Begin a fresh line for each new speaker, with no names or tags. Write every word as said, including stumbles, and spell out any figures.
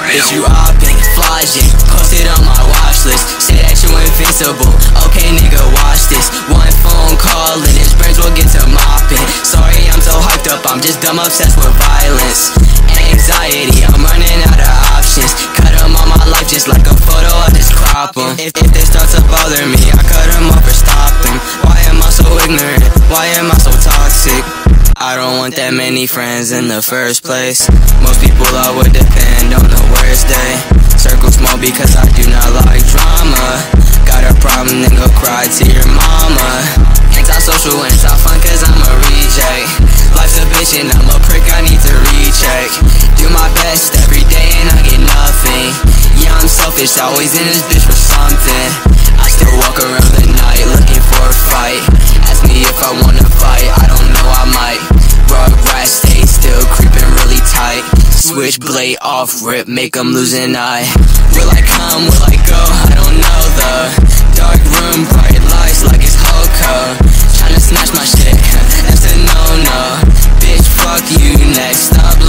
Bitch, you oppin', flogging, posted on my watch list. Say that you invincible, okay nigga, watch this. One phone call and his brains will get to mopping. Sorry I'm so hyped up, I'm just dumb obsessed with violence. Anxiety, I'm running out of options. Cut them all my life just like a photo, I just crop them. If, if they start to bother me, I cut them off or stop them. Why am I so ignorant? Why am I so toxic? I don't want that many friends in the first place. Most people I would depend on the worst day. Circle small because I do not like drama. Got a problem, then go cry to your mama. Antisocial, anti-fun cause I'm a reject. Life's a bitch and I'm a prick, I need to recheck. Do my best every day and I get nothing. Yeah, I'm selfish, always in this bitch for something. I still walk around the night looking for a fight. Ask me if I wanna fight, I don't know, I might. Rugrats stay still, creeping really tight. Switchblade off rip, make them lose an eye. Will I come, will I go, I don't know the dark room, bright lights like it's Hoko. Tryna snatch my shit, that's a no-no. Bitch, fuck you next, stop